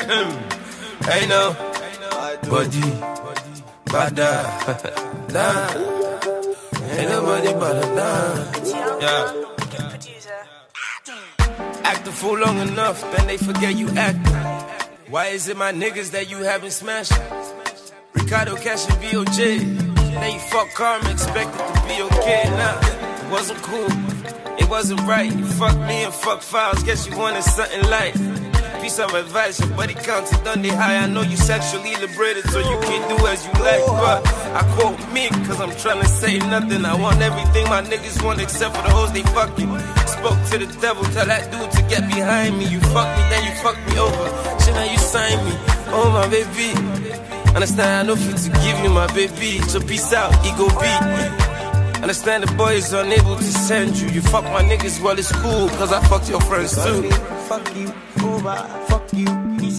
Ain't no body, bada, nah. Ain't nobody but a nah. Yeah. Act the fool long enough, then they forget you act. Why is it my niggas that you haven't smashed? Ricardo Cash and VOJ. Then you fuck karma, expected to be okay. Nah, it wasn't cool, it wasn't right. You fucked me and fuck files, guess you wanted something light. Piece of advice, your body counts it done they high. I know you sexually liberated, so you can do as you like. But I quote me, cause I'm trying to say nothing. I want everything my niggas want except for the hoes they fucking. Spoke to the devil, tell that dude to get behind me. You fuck me, then you fuck me over. Shit, now you sign me. Oh my baby. Understand I know fit to give you my baby. So peace out, ego beat. Understand the boy is unable to send you. You fuck my niggas, well it's cool, cause I fucked your friends too. Fuck you, over, fuck you.